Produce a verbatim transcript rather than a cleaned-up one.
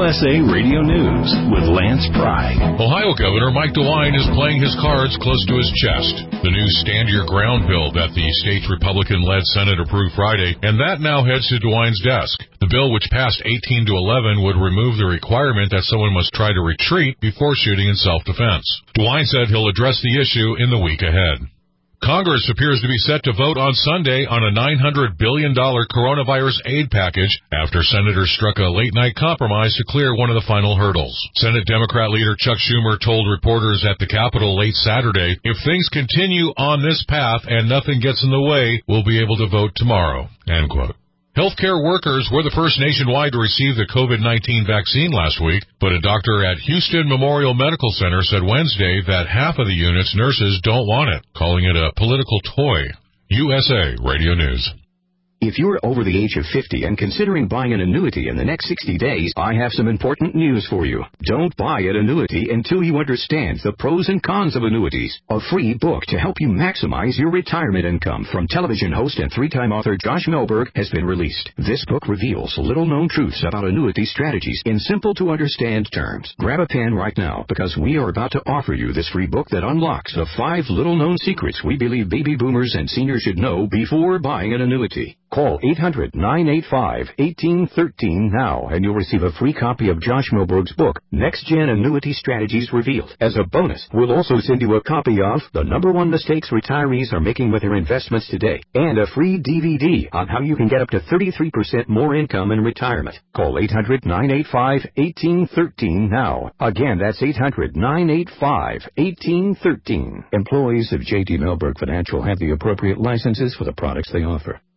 S A Radio News with Lance Pry. Ohio Governor Mike DeWine is playing his cards close to his chest. The new Stand Your Ground bill that the state's Republican-led Senate approved Friday, and that now heads to DeWine's desk. The bill, which passed eighteen to eleven, would remove the requirement that someone must try to retreat before shooting in self-defense. DeWine said he'll address the issue in the week ahead. Congress appears to be set to vote on Sunday on a nine hundred billion dollars coronavirus aid package after senators struck a late-night compromise to clear one of the final hurdles. Senate Democrat leader Chuck Schumer told reporters at the Capitol late Saturday, if things continue on this path and nothing gets in the way, we'll be able to vote tomorrow, end quote. Healthcare workers were the first nationwide to receive the COVID nineteen vaccine last week, but a doctor at Houston Memorial Medical Center said Wednesday that half of the unit's nurses don't want it, calling it a political toy. U S A Radio News. If you're over the age of fifty and considering buying an annuity in the next sixty days, I have some important news for you. Don't buy an annuity until you understand the pros and cons of annuities. A free book to help you maximize your retirement income from television host and three-time author Josh Melberg has been released. This book reveals little-known truths about annuity strategies in simple-to-understand terms. Grab a pen right now because we are about to offer you this free book that unlocks the five little-known secrets we believe baby boomers and seniors should know before buying an annuity. Call eight hundred, nine eight five, one eight one three now and you'll receive a free copy of Josh Melberg's book, Next Gen Annuity Strategies Revealed. As a bonus, we'll also send you a copy of The Number One Mistakes Retirees Are Making with Their Investments Today and a free D V D on how you can get up to thirty-three percent more income in retirement. Call eight hundred, nine eight five, one eight one three now. Again, that's eight hundred, nine eight five, one eight one three. Employees of J D Melberg Financial have the appropriate licenses for the products they offer.